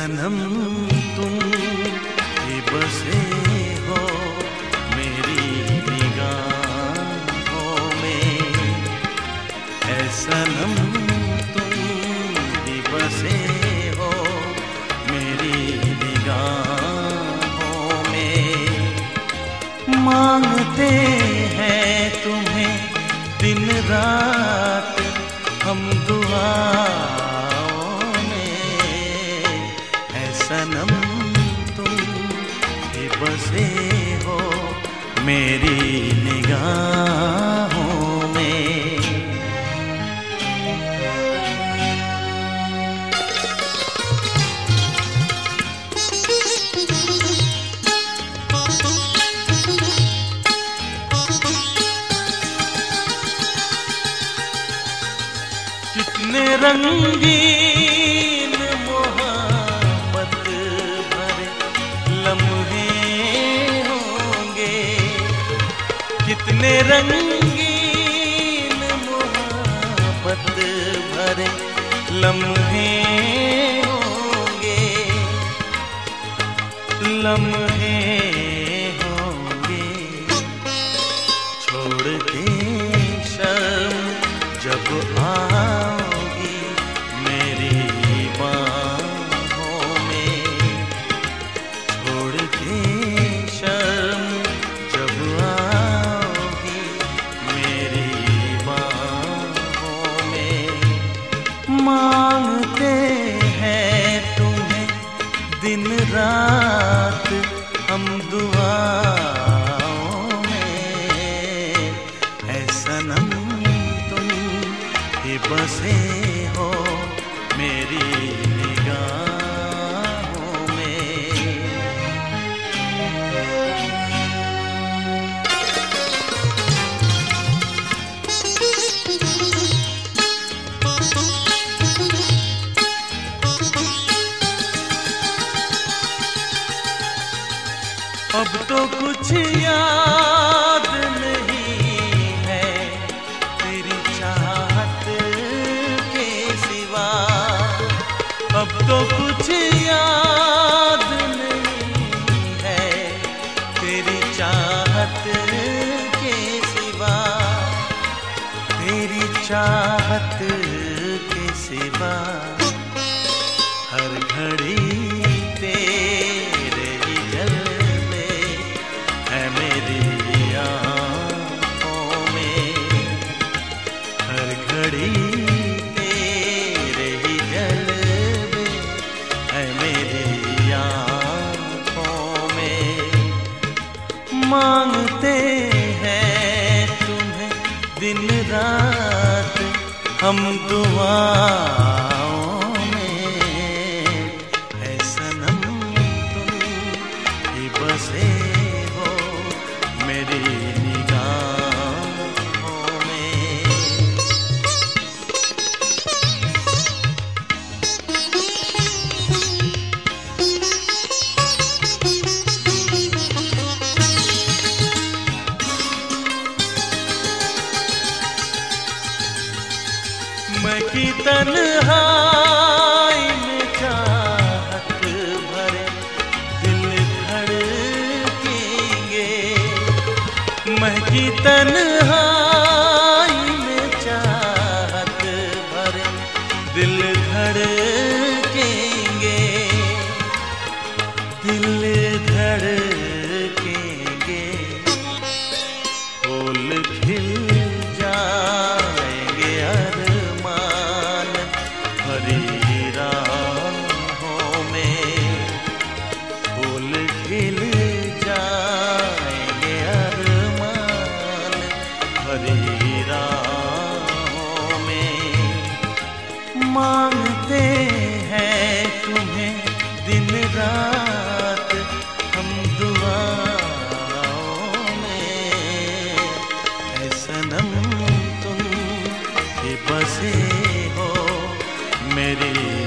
सनम तुम ही बसे हो मेरी निगाहों में, ऐ सनम तुम ही बसे हो मेरी निगाहों में। मांगते हैं तुम्हें दिन रात हम दुआओं में, ऐ सनम तुम ही बसे हो मेरी निगाहों में। कितने रंगीन मोहब्बत भरे लम्हे होंगे, कितने रंगीन मोहब्बत भरे लम्हे होंगे, लम्हे होंगे। छोड़ के शर्म जब आओगी मेरी बाहों में, छोड़ के शर्म जब आओगी मेरी बाहों में। मांगते हैं तुम्हें दिन रात हम दुआओं में, ऐ सनम बसे हो मेरी निगाहों में। अब तो कुछ याद नहीं है तेरी चाहत के सिवा, अब तो कुछ याद नहीं है तेरी चाहत के सिवा, तेरी चाहत के सिवा। हर घड़ी तेरे ही जलवे है मेरी आँखों में, हर घड़ी तेरे ही जलवे है मेरी आँखों में। मांगते हैं तुम्हें दिन रात हम दुआओं में, ऐ सनम तुम ही बसे हो मेरी निगाहों में। मैं की तन्हाई में चाहत भरे दिल धड़केंगे, मैं की तन्हाई में चाहत भरे दिल धड़केंगे, दिल धड़केंगे। फूल खिल जाएंगे अरमान भरी राहों में, फूल खिल जाएंगे अरमान भरी राहों में। मांगते हैं तुम्हें दिन रात हम दुआओं में, ऐ सनम तुम ही बसे हो मेरी